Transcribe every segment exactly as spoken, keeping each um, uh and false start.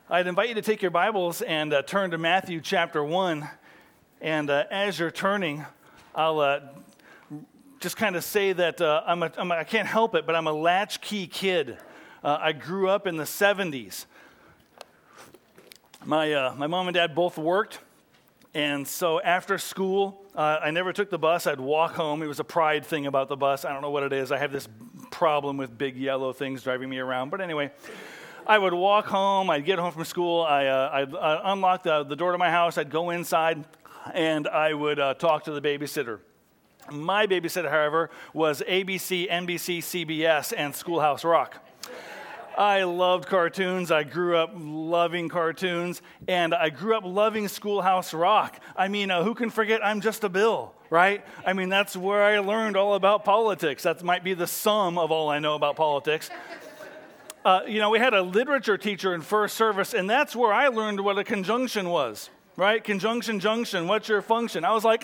I'd invite you to take your Bibles and uh, turn to Matthew chapter one. And uh, as you're turning, I'll uh, just kind of say that uh, I'm a, I'm a, I can't help it, but I'm a latchkey kid. Uh, I grew up in the seventies. My uh, my mom and dad both worked, and so after school, uh, I never took the bus. I'd walk home. It was a pride thing about the bus. I don't know what it is. I have this problem with big yellow things driving me around. But anyway, I would walk home. I'd get home from school. I, uh, I'd uh, unlock the, the door to my house. I'd go inside, and I would uh, talk to the babysitter. My babysitter, however, was A B C, N B C, C B S, and Schoolhouse Rock. I loved cartoons. I grew up loving cartoons, and I grew up loving Schoolhouse Rock. I mean, uh, who can forget I'm Just a Bill, right? I mean, that's where I learned all about politics. That might be the sum of all I know about politics. Uh, you know, we had a literature teacher in first service, and that's where I learned what a conjunction was, right? Conjunction, junction, what's your function? I was like,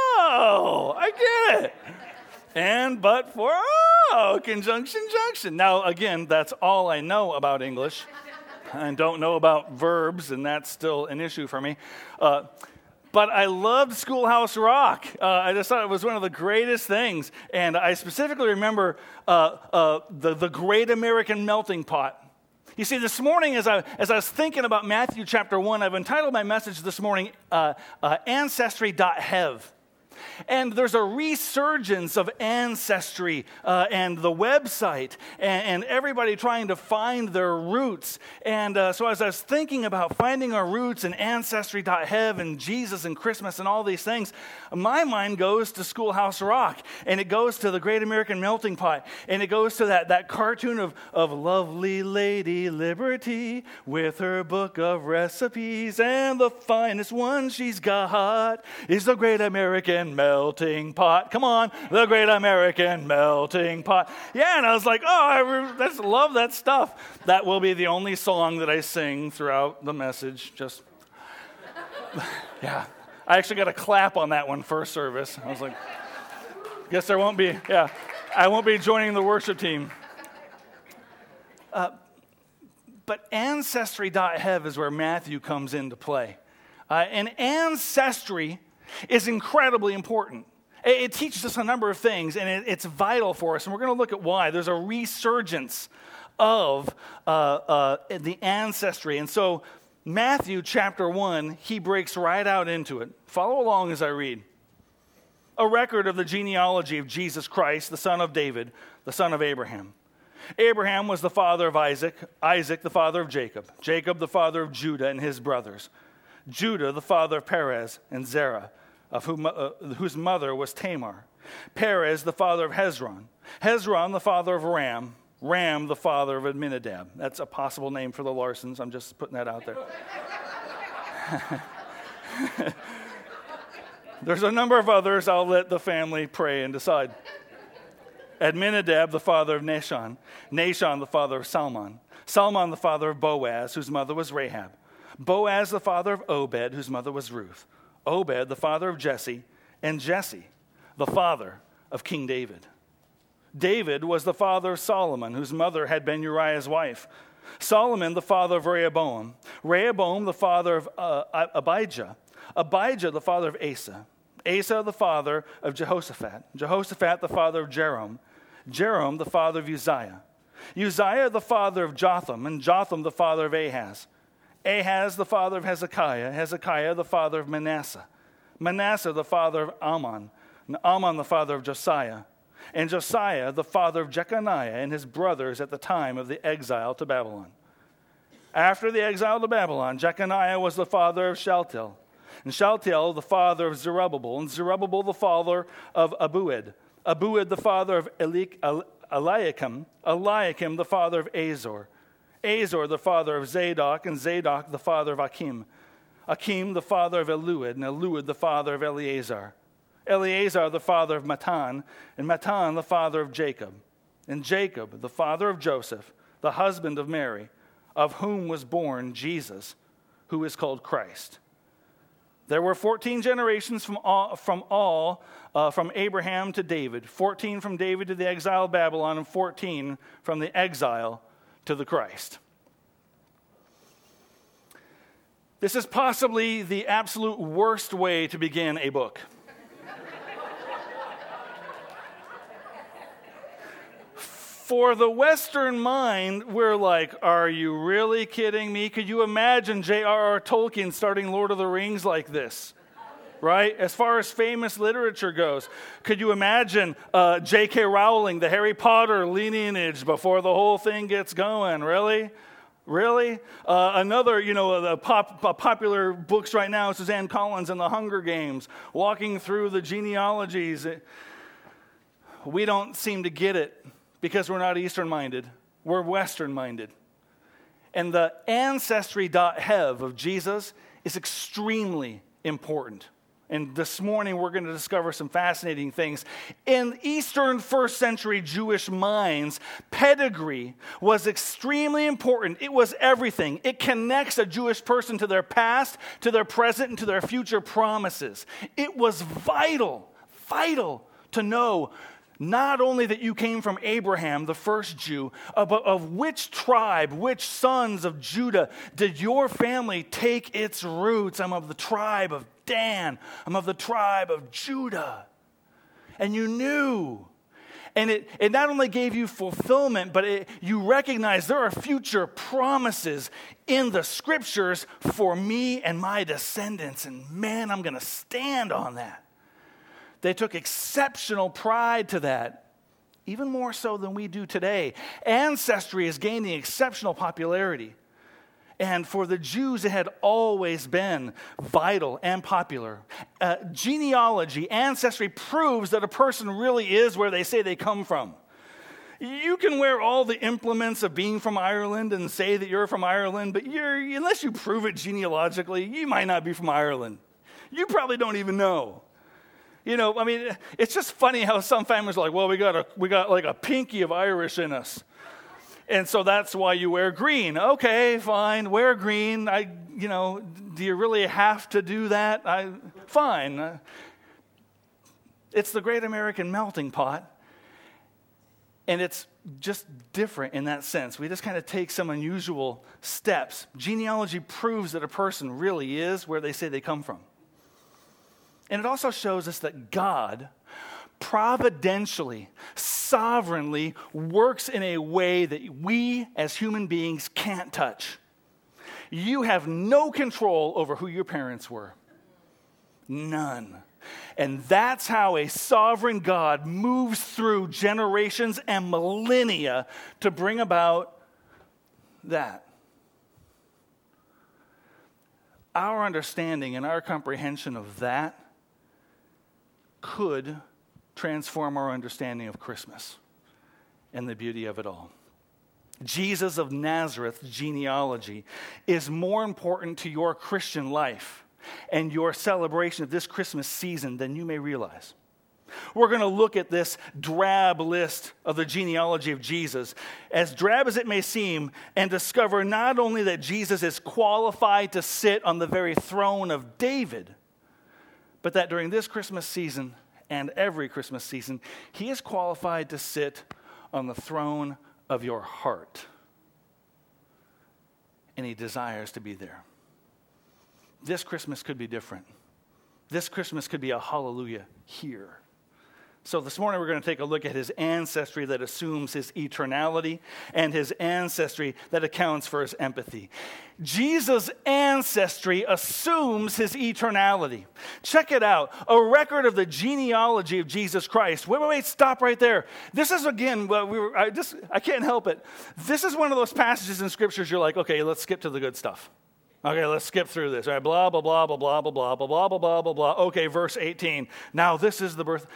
oh, I get it. And, but, for, oh, conjunction, junction. Now, again, that's all I know about English. I don't know about verbs, and that's still an issue for me. Uh, but I loved Schoolhouse Rock. Uh, I just thought it was one of the greatest things. And I specifically remember uh, uh, the, the Great American Melting Pot. You see, this morning, as I, as I was thinking about Matthew chapter one, I've entitled my message this morning, uh, uh, Ancestry dot H E V. And there's a resurgence of Ancestry uh, and the website and, and everybody trying to find their roots. And uh, so as I was thinking about finding our roots and Ancestry dot H E V and Jesus and Christmas and all these things, my mind goes to Schoolhouse Rock, and it goes to the Great American Melting Pot, and it goes to that, that cartoon of, of lovely Lady Liberty with her book of recipes, and the finest one she's got is the Great American Melting Pot. Come on, the Great American Melting Pot. Yeah, and I was like, oh, I re- that's, love that stuff. That will be the only song that I sing throughout the message. Just, yeah. I actually got a clap on that one first service. I was like, guess there won't be, yeah, I won't be joining the worship team. Uh, but Ancestry dot H E V is where Matthew comes into play. Uh, and ancestry is incredibly important. It, it teaches us a number of things, and it, it's vital for us. And we're going to look at why. There's a resurgence of uh, uh, the ancestry. And so Matthew chapter one, he breaks right out into it. Follow along as I read. A record of the genealogy of Jesus Christ, the son of David, the son of Abraham. Abraham was the father of Isaac, Isaac the father of Jacob, Jacob the father of Judah and his brothers, Judah the father of Perez and Zerah, of whom, uh, whose mother was Tamar, Perez the father of Hezron, Hezron the father of Ram, Ram the father of Amminadab. That's a possible name for the Larsons. I'm just putting that out there. There's a number of others. I'll let the family pray and decide. Amminadab the father of Nahshon, Nahshon the father of Salmon, Salmon the father of Boaz, whose mother was Rahab, Boaz the father of Obed, whose mother was Ruth, Obed the father of Jesse, and Jesse the father of King David. David was the father of Solomon, whose mother had been Uriah's wife. Solomon the father of Rehoboam, Rehoboam the father of uh, Abijah, Abijah the father of Asa, Asa the father of Jehoshaphat, Jehoshaphat the father of Jerom, Jerom the father of Uzziah, Uzziah the father of Jotham, and Jotham the father of Ahaz, Ahaz the father of Hezekiah, Hezekiah the father of Manasseh, Manasseh the father of Ammon, and Ammon the father of Josiah, and Josiah the father of Jeconiah and his brothers at the time of the exile to Babylon. After the exile to Babylon, Jeconiah was the father of Shealtiel, and Shealtiel the father of Zerubbabel, and Zerubbabel the father of Abuid, Abuid the father of Eliakim, Eliakim the father of Azor, Azor the father of Zadok, and Zadok the father of Achim, Achim the father of Eluid, and Eluid the father of Eleazar, Eleazar the father of Matan, and Matan the father of Jacob, and Jacob the father of Joseph, the husband of Mary, of whom was born Jesus, who is called Christ. There were fourteen generations from all, from all uh, from Abraham to David, fourteen from David to the exile of Babylon, and fourteen from the exile to the Christ. This is possibly the absolute worst way to begin a book. For the Western mind, we're like, are you really kidding me? Could you imagine J R R Tolkien starting Lord of the Rings like this? Right? As far as famous literature goes, could you imagine uh, J K Rowling, the Harry Potter lineage before the whole thing gets going? Really? Really? Uh, another, you know, the pop, uh, popular books right now, Suzanne Collins and the Hunger Games, walking through the genealogies. We don't seem to get it because we're not Eastern-minded. We're Western-minded. And the ancestry dot h e v of Jesus is extremely important. And this morning we're going to discover some fascinating things. In Eastern first century Jewish minds, pedigree was extremely important. It was everything. It connects a Jewish person to their past, to their present, and to their future promises. It was vital, vital to know not only that you came from Abraham, the first Jew, uh, but of which tribe, which sons of Judah did your family take its roots? I'm of the tribe of Dan. I'm of the tribe of Judah. And you knew. And it, it not only gave you fulfillment, but it, you recognize there are future promises in the scriptures for me and my descendants. And man, I'm going to stand on that. They took exceptional pride to that, even more so than we do today. Ancestry is gaining exceptional popularity. And for the Jews, it had always been vital and popular. Uh, genealogy, ancestry, proves that a person really is where they say they come from. You can wear all the implements of being from Ireland and say that you're from Ireland, but you're, unless you prove it genealogically, you might not be from Ireland. You probably don't even know. You know, I mean, it's just funny how some families are like, well, we got a we got like a pinky of Irish in us. And so that's why you wear green. Okay, fine, wear green. I, you know, do you really have to do that? I, fine. It's the great American melting pot. And it's just different in that sense. We just kind of take some unusual steps. Genealogy proves that a person really is where they say they come from. And it also shows us that God providentially, sovereignly works in a way that we as human beings can't touch. You have no control over who your parents were. None. And that's how a sovereign God moves through generations and millennia to bring about that. Our understanding and our comprehension of that could transform our understanding of Christmas and the beauty of it all. Jesus of Nazareth's genealogy is more important to your Christian life and your celebration of this Christmas season than you may realize. We're going to look at this drab list of the genealogy of Jesus, as drab as it may seem, and discover not only that Jesus is qualified to sit on the very throne of David, but that during this Christmas season and every Christmas season, he is qualified to sit on the throne of your heart. And he desires to be there. This Christmas could be different. This Christmas could be a hallelujah here. So this morning we're going to take a look at his ancestry that assumes his eternality and his ancestry that accounts for his empathy. Jesus' ancestry assumes his eternality. Check it out. A record of the genealogy of Jesus Christ. Wait, wait, wait, stop right there. This is, again, well, we were, I, just, I can't help it. This is one of those passages in scriptures you're like, okay, let's skip to the good stuff. Okay, let's skip through this. All right, blah, blah, blah, blah, blah, blah, blah, blah, blah, blah, blah, blah. Okay, verse eighteen. Now this is the birth...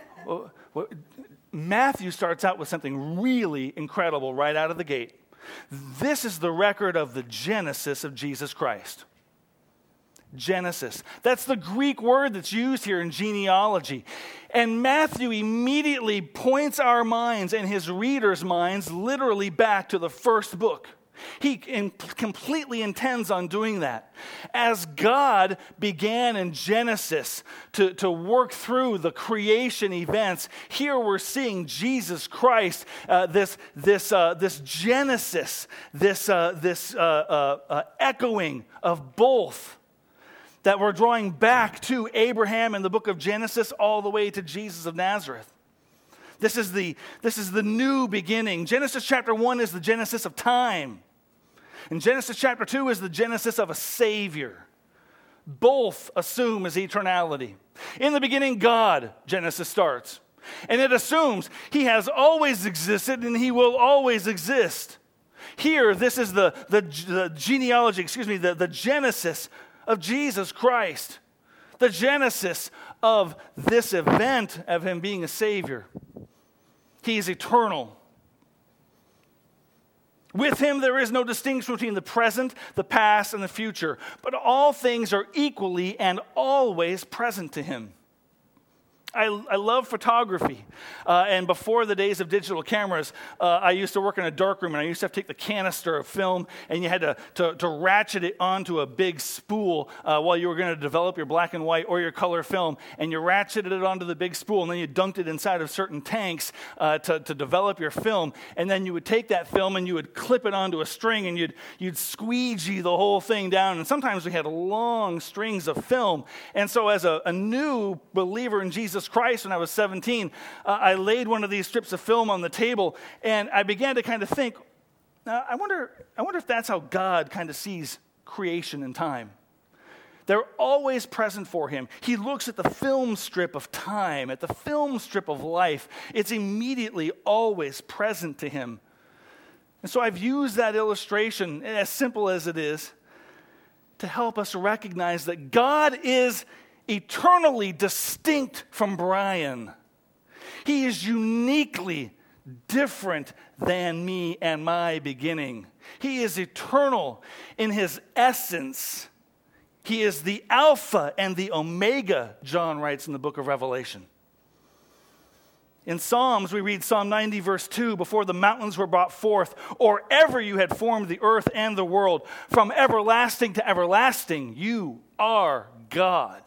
Matthew starts out with something really incredible right out of the gate. This is the record of the Genesis of Jesus Christ. Genesis. That's the Greek word that's used here in genealogy. And Matthew immediately points our minds and his readers' minds literally back to the first book He in, completely intends on doing that. As God began in Genesis to, to work through the creation events, here we're seeing Jesus Christ, uh, this, this, uh, this Genesis, this, uh, this uh, uh, uh, echoing of both that we're drawing back to Abraham in the book of Genesis all the way to Jesus of Nazareth. This is the, this is the new beginning. Genesis chapter one is the Genesis of time. And Genesis chapter two is the Genesis of a Savior. Both assume his eternality. In the beginning, God, Genesis starts. And it assumes he has always existed and he will always exist. Here, this is the, the, the genealogy, excuse me, the, the Genesis of Jesus Christ. The Genesis of this event of him being a Savior. He is eternal. With him there is no distinction between the present, the past, and the future, but all things are equally and always present to him. I, I love photography, uh, and before the days of digital cameras, uh, I used to work in a darkroom, and I used to have to take the canister of film, and you had to, to, to ratchet it onto a big spool uh, while you were going to develop your black and white or your color film, and you ratcheted it onto the big spool, and then you dunked it inside of certain tanks uh, to, to develop your film, and then you would take that film and you would clip it onto a string, and you'd, you'd squeegee the whole thing down, and sometimes we had long strings of film, and so as a, a new believer in Jesus Christ when I was seventeen, uh, I laid one of these strips of film on the table, and I began to kind of think, uh, I wonder, I wonder if that's how God kind of sees creation and time. They're always present for him. He looks at the film strip of time, at the film strip of life. It's immediately always present to him. And so I've used that illustration, as simple as it is, to help us recognize that God is eternally distinct from Brian. He is uniquely different than me and my beginning. He is eternal in his essence. He is the Alpha and the Omega, John writes in the book of Revelation. In Psalms, we read Psalm ninety, verse two, before the mountains were brought forth, or ever you had formed the earth and the world, from everlasting to everlasting, you are God.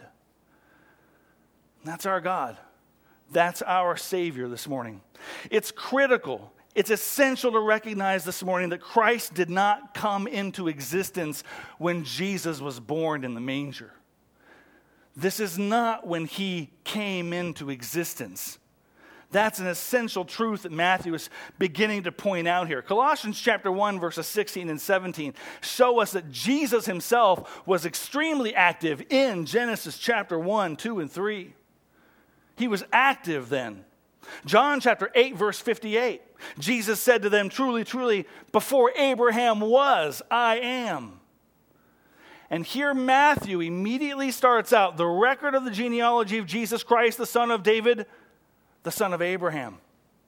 That's our God. That's our Savior this morning. It's critical, it's essential to recognize this morning that Christ did not come into existence when Jesus was born in the manger. This is not when he came into existence. That's an essential truth that Matthew is beginning to point out here. Colossians chapter one, verses sixteen and seventeen show us that Jesus himself was extremely active in Genesis chapter one, two, and three. He was active then. John chapter eight, verse fifty-eight. Jesus said to them, truly, truly, before Abraham was, I am. And here Matthew immediately starts out the record of the genealogy of Jesus Christ, the son of David, the son of Abraham.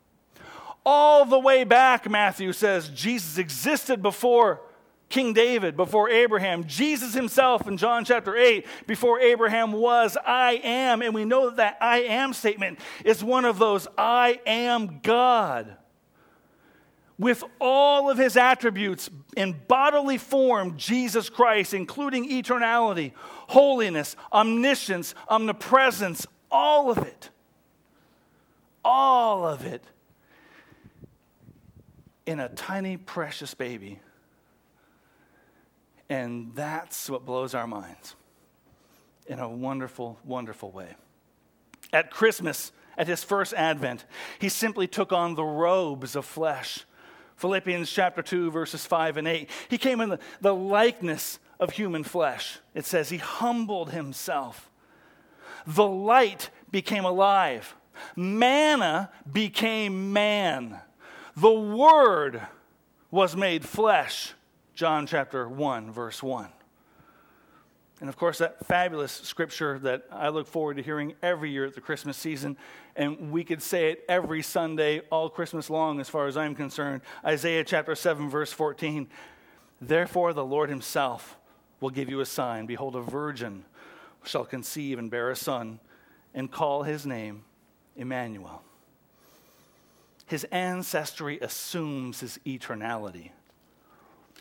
All the way back, Matthew says, Jesus existed before King David, before Abraham. Jesus himself in John chapter eight, before Abraham was, I am. And we know that that I am statement is one of those I am God. With all of his attributes in bodily form, Jesus Christ, including eternality, holiness, omniscience, omnipresence, all of it. All of it in a tiny, precious baby. And that's what blows our minds in a wonderful, wonderful way. At Christmas, at his first advent, he simply took on the robes of flesh. Philippians chapter two, verses five and eight. He came in the, the likeness of human flesh. It says he humbled himself. The light became alive. Manna became man. The Word was made flesh. John chapter one, verse one. And of course, that fabulous scripture that I look forward to hearing every year at the Christmas season, and we could say it every Sunday, all Christmas long as far as I'm concerned, Isaiah chapter seven, verse fourteen. Therefore the Lord himself will give you a sign. Behold, a virgin shall conceive and bear a son, and call his name Emmanuel. His ancestry assumes his eternality.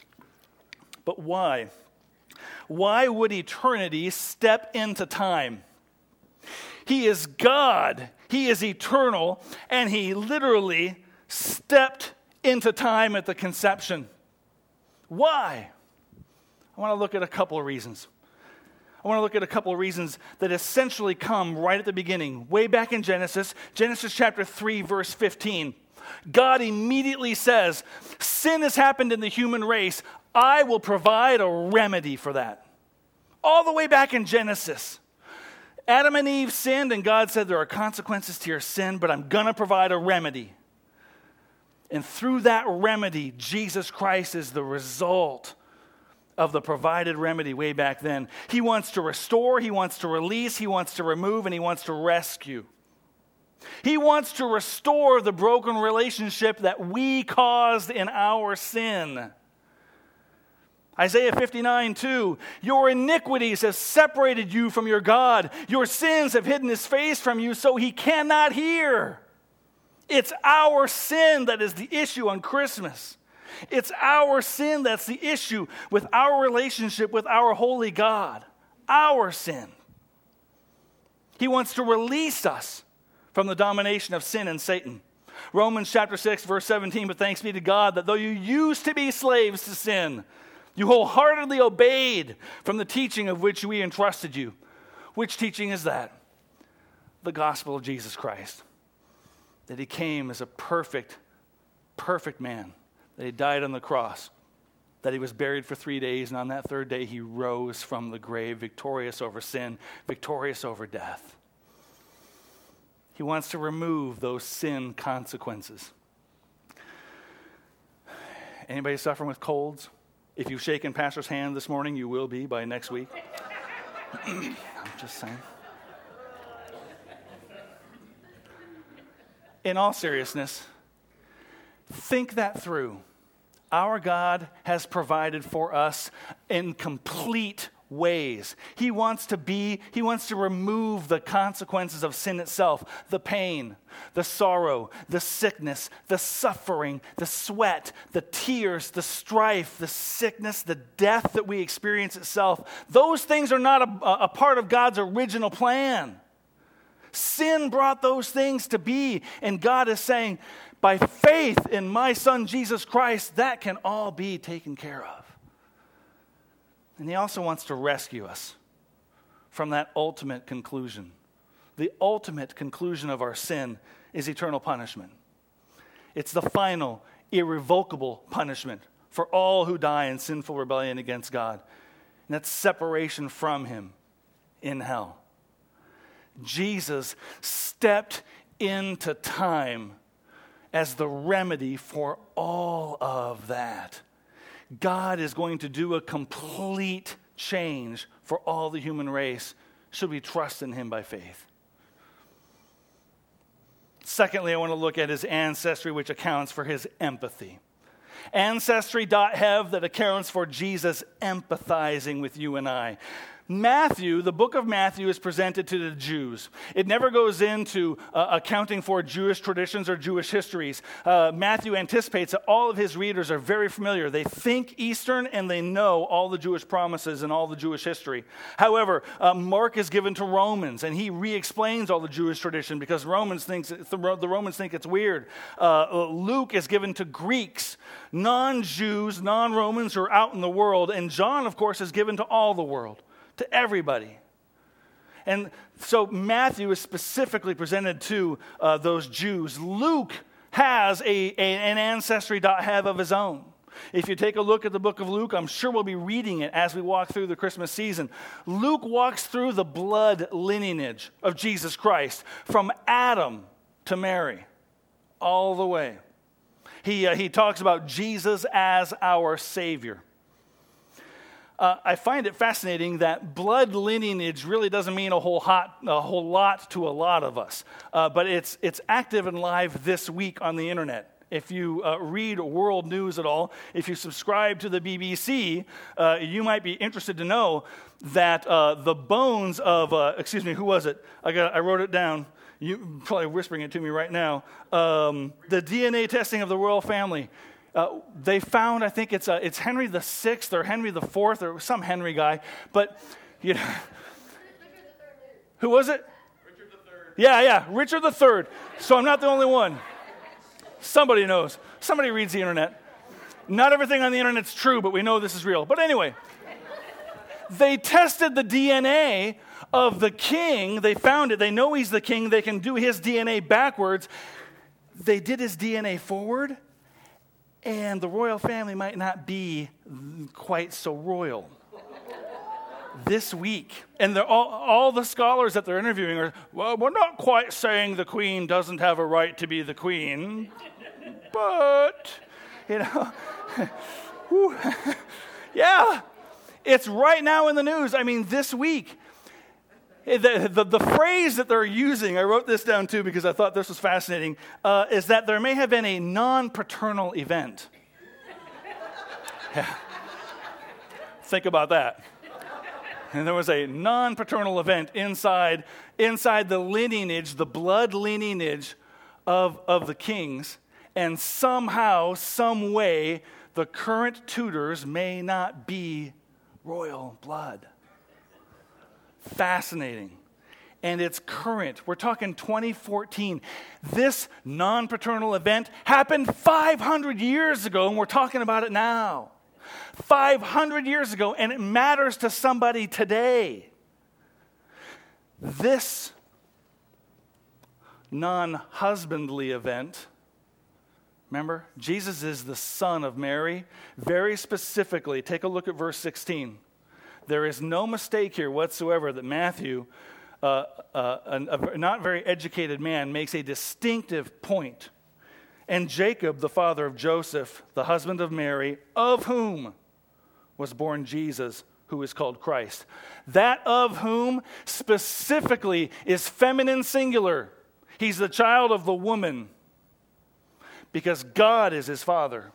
But why? Why would eternity step into time? He is God. He is eternal, and he literally stepped into time at the conception. Why? I want to look at a couple of reasons. I want to look at a couple of reasons that essentially come right at the beginning, way back in Genesis, Genesis chapter three, verse fifteen. God immediately says, sin has happened in the human race. I will provide a remedy for that. All the way back in Genesis. Adam and Eve sinned, and God said, there are consequences to your sin, but I'm going to provide a remedy. And through that remedy, Jesus Christ is the result of the provided remedy way back then. He wants to restore, he wants to release, he wants to remove, and he wants to rescue. He wants to restore the broken relationship that we caused in our sin. Isaiah fifty-nine two, your iniquities have separated you from your God. Your sins have hidden his face from you so he cannot hear. It's our sin that is the issue on Christmas. It's our sin that's the issue with our relationship with our holy God. Our sin. He wants to release us from the domination of sin and Satan. Romans chapter six, verse seventeen, but thanks be to God that though you used to be slaves to sin, you wholeheartedly obeyed from the teaching of which we entrusted you. Which teaching is that? The gospel of Jesus Christ. That he came as a perfect, perfect man. That he died on the cross. That he was buried for three days, and on that third day he rose from the grave, victorious over sin, victorious over death. He wants to remove those sin consequences. Anybody suffering with colds? If you've shaken Pastor's hand this morning, you will be by next week. I'm just saying. In all seriousness, think that through. Our God has provided for us in complete ways. He wants to be, he wants to remove the consequences of sin itself, the pain, the sorrow, the sickness, the suffering, the sweat, the tears, the strife, the sickness, the death that we experience itself. Those things are not a, a part of God's original plan. Sin brought those things to be, and God is saying, by faith in my Son Jesus Christ, that can all be taken care of. And he also wants to rescue us from that ultimate conclusion. The ultimate conclusion of our sin is eternal punishment. It's the final, irrevocable punishment for all who die in sinful rebellion against God. And that's separation from him in hell. Jesus stepped into time as the remedy for all of that. God is going to do a complete change for all the human race should we trust in him by faith. Secondly, I want to look at his ancestry, which accounts for his empathy. Ancestry dot hev that accounts for Jesus empathizing with you and I. Matthew, the book of Matthew, is presented to the Jews. It never goes into uh, accounting for Jewish traditions or Jewish histories. Uh, Matthew anticipates that all of his readers are very familiar. They think Eastern and they know all the Jewish promises and all the Jewish history. However, uh, Mark is given to Romans, and he re-explains all the Jewish tradition because Romans thinks the Romans think it's weird. Uh, Luke is given to Greeks, non-Jews, non-Romans who are out in the world, and John, of course, is given to all the world. To everybody. And so Matthew is specifically presented to uh, those Jews. Luke has a, a an ancestry dot hev of his own. If you take a look at the book of Luke, I'm sure we'll be reading it as we walk through the Christmas season. Luke walks through the blood lineage of Jesus Christ from Adam to Mary, all the way. He, uh, he talks about Jesus as our Savior. Uh, I find it fascinating that blood lineage really doesn't mean a whole, hot, a whole lot to a lot of us, uh, but it's it's active and live this week on the internet. If you uh, read world news at all, if you subscribe to the B B C, uh, you might be interested to know that uh, the bones of, uh, excuse me, who was it? I got, I wrote it down. You're probably whispering it to me right now. Um, the D N A testing of the royal family Uh, they found, I think it's uh, it's Henry the Sixth or Henry the Fourth or some Henry guy, but you know, who was it? Richard the Third. Yeah, yeah, Richard the Third. So I'm not the only one. Somebody knows. Somebody reads the internet. Not everything on the internet's true, but we know this is real. But anyway, they tested the D N A of the king. They found it. They know he's the king. They can do his D N A backwards. They did his D N A forward. And the royal family might not be quite so royal this week. And they're all, all the scholars that they're interviewing are, well, we're not quite saying the queen doesn't have a right to be the queen, but, you know, whew, yeah, it's right now in the news. I mean, this week. The, the, the phrase that they're using, I wrote this down too because I thought this was fascinating, uh, is that there may have been a non-paternal event. Yeah. Think about that. And there was a non-paternal event inside, inside the lineage, the blood lineage of, of the kings, and somehow, some way, the current Tudors may not be royal blood. Fascinating. And it's current. We're talking twenty fourteen. This non-paternal event happened five hundred years ago, and we're talking about it now. five hundred years ago, and it matters to somebody today. This non-husbandly event, remember, Jesus is the son of Mary. Very specifically, take a look at verse sixteen. There is no mistake here whatsoever that Matthew, uh, uh, a, a not very educated man, makes a distinctive point. And Jacob, the father of Joseph, the husband of Mary, of whom was born Jesus, who is called Christ. That of whom specifically is feminine singular. He's the child of the woman because God is his father.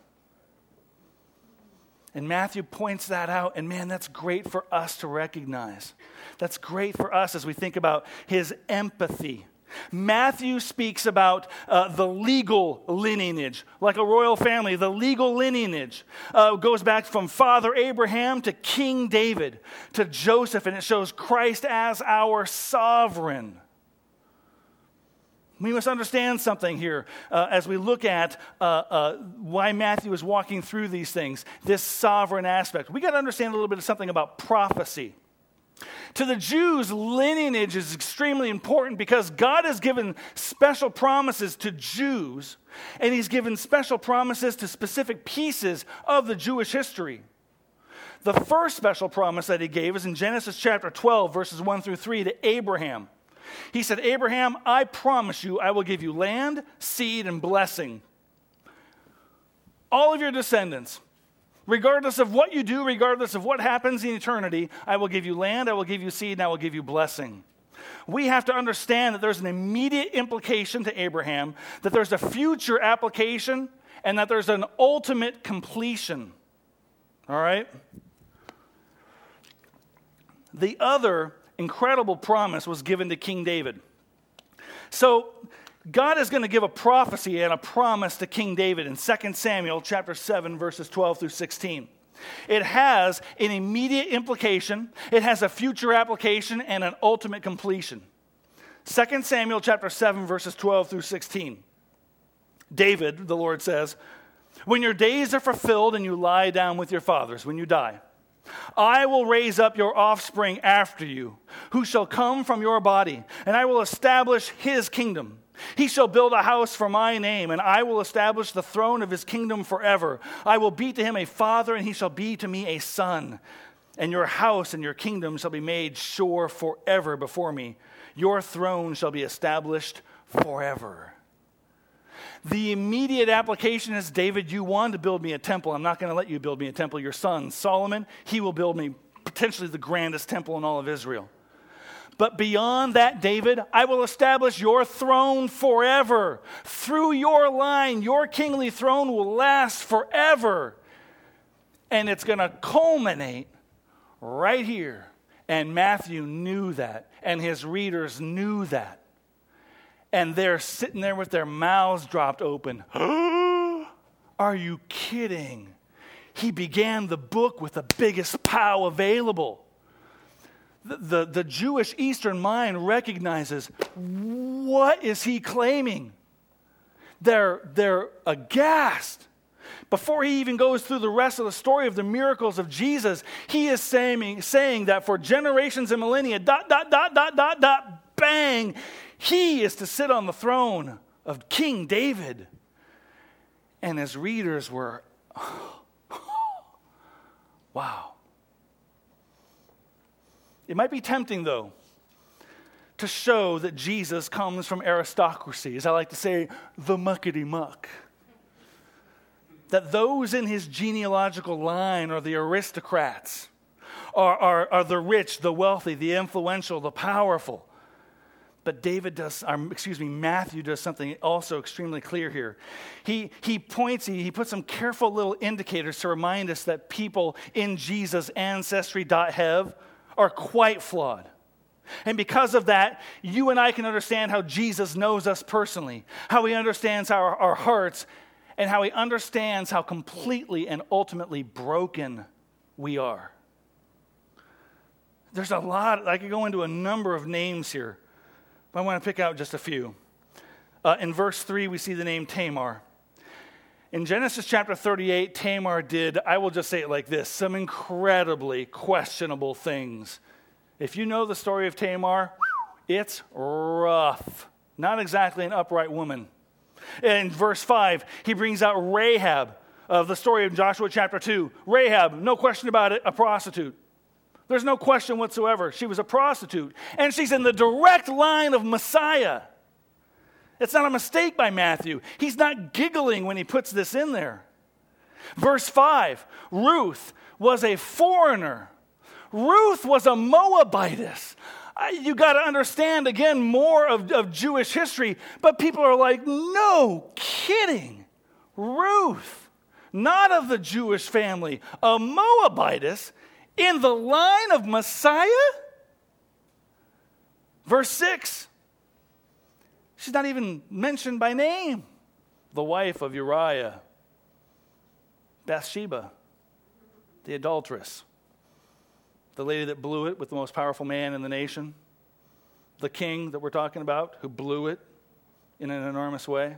And Matthew points that out, and man, that's great for us to recognize. That's great for us as we think about his empathy. Matthew speaks about uh, the legal lineage, like a royal family. The legal lineage uh, goes back from Father Abraham to King David to Joseph, and it shows Christ as our sovereign. We must understand something here uh, as we look at uh, uh, why Matthew is walking through these things, this sovereign aspect. We got to understand a little bit of something about prophecy. To the Jews, lineage is extremely important because God has given special promises to Jews, and he's given special promises to specific pieces of the Jewish history. The first special promise that he gave is in Genesis chapter twelve, verses one through three to Abraham. He said, Abraham, I promise you I will give you land, seed, and blessing. All of your descendants, regardless of what you do, regardless of what happens in eternity, I will give you land, I will give you seed, and I will give you blessing. We have to understand that there's an immediate implication to Abraham, that there's a future application, and that there's an ultimate completion. All right? The other incredible promise was given to King David. So God is going to give a prophecy and a promise to King David in Second Samuel chapter seven, verses twelve through sixteen. It has an immediate implication, it has a future application, and an ultimate completion. Second Samuel chapter seven, verses twelve through sixteen. David, the Lord says, when your days are fulfilled and you lie down with your fathers, when you die, I will raise up your offspring after you, who shall come from your body, and I will establish his kingdom. He shall build a house for my name, and I will establish the throne of his kingdom forever. I will be to him a father, and he shall be to me a son. And your house and your kingdom shall be made sure forever before me. Your throne shall be established forever. The immediate application is, David, you wanted to build me a temple. I'm not going to let you build me a temple. Your son, Solomon, he will build me potentially the grandest temple in all of Israel. But beyond that, David, I will establish your throne forever. Through your line, your kingly throne will last forever. And it's going to culminate right here. And Matthew knew that, and his readers knew that. And they're sitting there with their mouths dropped open. Are you kidding? He began the book with the biggest pow available. The, the, the Jewish Eastern mind recognizes, what is he claiming? They're, they're aghast. Before he even goes through the rest of the story of the miracles of Jesus, he is saying, saying that for generations and millennia, dot, dot, dot, dot, dot, dot, bang, he is to sit on the throne of King David. And his readers were, oh, wow. It might be tempting, though, to show that Jesus comes from aristocracy, as I like to say, the muckety-muck. That those in his genealogical line are the aristocrats, are, are, are the rich, the wealthy, the influential, the powerful. But David does, um, excuse me, Matthew does something also extremely clear here. He, he points, he, he puts some careful little indicators to remind us that people in Jesus' ancestry dot h e v are quite flawed. And because of that, you and I can understand how Jesus knows us personally, how he understands our, our hearts, and how he understands how completely and ultimately broken we are. There's a lot, I could go into a number of names here, but I want to pick out just a few. Uh, in verse three, we see the name Tamar. In Genesis chapter thirty-eight, Tamar did, I will just say it like this, some incredibly questionable things. If you know the story of Tamar, it's rough. Not exactly an upright woman. In verse five, he brings out Rahab of the story of Joshua chapter two. Rahab, no question about it, a prostitute. There's no question whatsoever. She was a prostitute. And she's in the direct line of Messiah. It's not a mistake by Matthew. He's not giggling when he puts this in there. Verse five, Ruth was a foreigner. Ruth was a Moabitess. You got to understand, again, more of, of Jewish history, but people are like, no kidding. Ruth, not of the Jewish family, a Moabitess in the line of Messiah? Verse six, she's not even mentioned by name. The wife of Uriah, Bathsheba, the adulteress. The lady that blew it with the most powerful man in the nation. The king that we're talking about who blew it in an enormous way.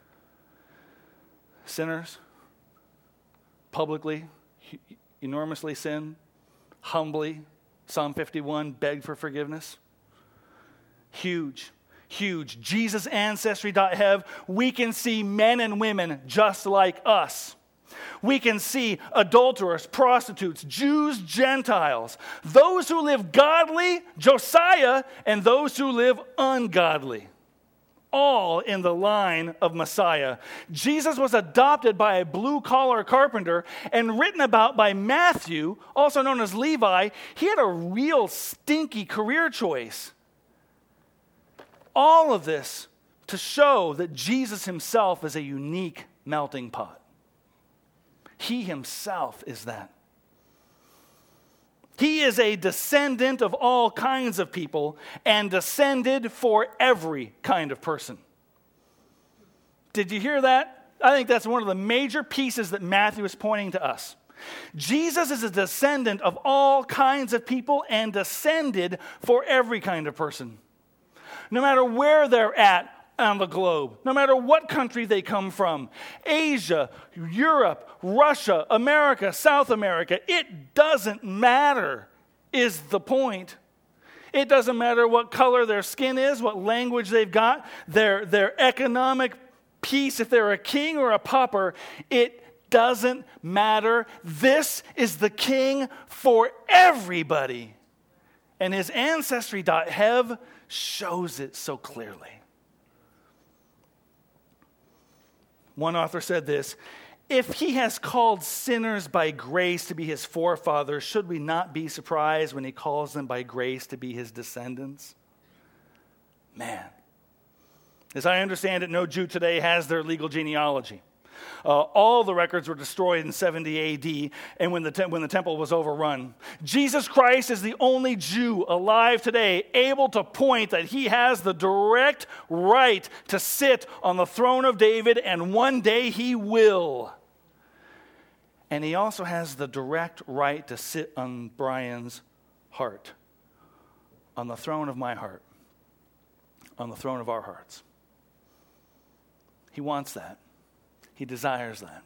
Sinners, publicly, enormously sinned, humbly, Psalm fifty-one, begged for forgiveness. Huge, huge. Jesus ancestry dot h e v, we can see men and women just like us. We can see adulterers, prostitutes, Jews, Gentiles, those who live godly, Josiah, and those who live ungodly, all in the line of Messiah. Jesus was adopted by a blue-collar carpenter and written about by Matthew, also known as Levi. He had a real stinky career choice. All of this to show that Jesus himself is a unique melting pot. He himself is that. He is a descendant of all kinds of people and descended for every kind of person. Did you hear that? I think that's one of the major pieces that Matthew is pointing to us. Jesus is a descendant of all kinds of people and descended for every kind of person. No matter where they're at on the globe, no matter what country they come from, Asia, Europe, Russia, America, South America, it doesn't matter, is the point. It doesn't matter what color their skin is, what language they've got, their, their economic piece, if they're a king or a pauper, it doesn't matter. This is the king for everybody. And his ancestry dot h e v shows it so clearly. One author said this, if he has called sinners by grace to be his forefathers, should we not be surprised when he calls them by grace to be his descendants? Man. As I understand it, no Jew today has their legal genealogy. Uh, all the records were destroyed in seventy A D and when the, te- when the temple was overrun. Jesus Christ is the only Jew alive today able to point that he has the direct right to sit on the throne of David, and one day he will. And he also has the direct right to sit on Brian's heart, on the throne of my heart, on the throne of our hearts. He wants that. He desires that.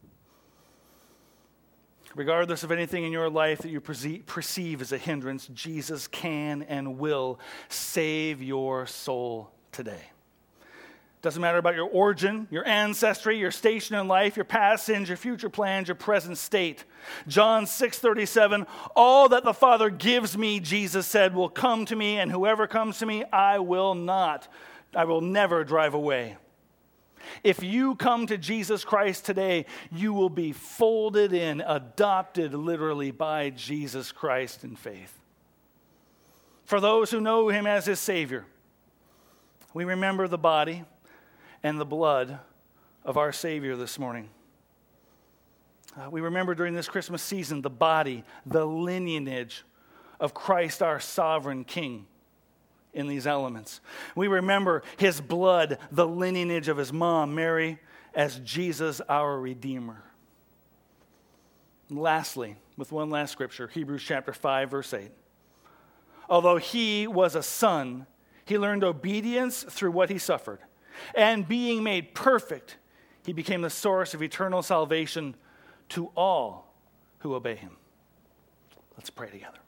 Regardless of anything in your life that you perceive as a hindrance, Jesus can and will save your soul today. Doesn't matter about your origin, your ancestry, your station in life, your past sins, your future plans, your present state. John six thirty-seven, all that the Father gives me, Jesus said, will come to me, and whoever comes to me, I will not, I will never drive away. If you come to Jesus Christ today, you will be folded in, adopted literally by Jesus Christ in faith. For those who know him as his Savior, we remember the body and the blood of our Savior this morning. Uh, we remember during this Christmas season the body, the lineage of Christ our sovereign King in these elements. We remember his blood, the lineage of his mom, Mary, as Jesus our Redeemer. And lastly, with one last scripture, Hebrews chapter five, verse eight. Although he was a son, he learned obedience through what he suffered. And being made perfect, he became the source of eternal salvation to all who obey him. Let's pray together.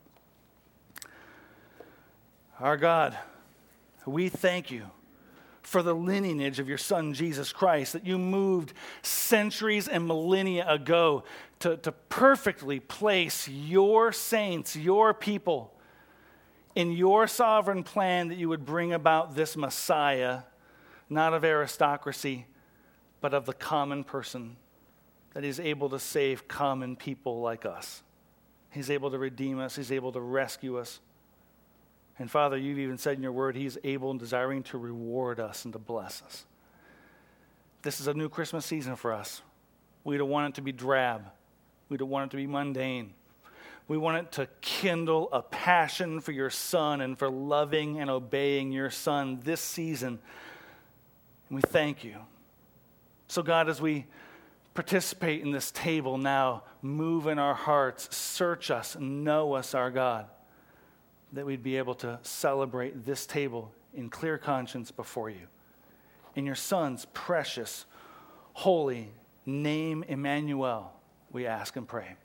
Our God, we thank you for the lineage of your Son, Jesus Christ, that you moved centuries and millennia ago to, to perfectly place your saints, your people, in your sovereign plan that you would bring about this Messiah, not of aristocracy, but of the common person, that is able to save common people like us. He's able to redeem us. He's able to rescue us. And Father, you've even said in your word, he's able and desiring to reward us and to bless us. This is a new Christmas season for us. We don't want it to be drab. We don't want it to be mundane. We want it to kindle a passion for your Son and for loving and obeying your Son this season. And we thank you. So God, as we participate in this table now, move in our hearts, search us, know us, our God, that we'd be able to celebrate this table in clear conscience before you. In your Son's precious, holy name, Emmanuel, we ask and pray.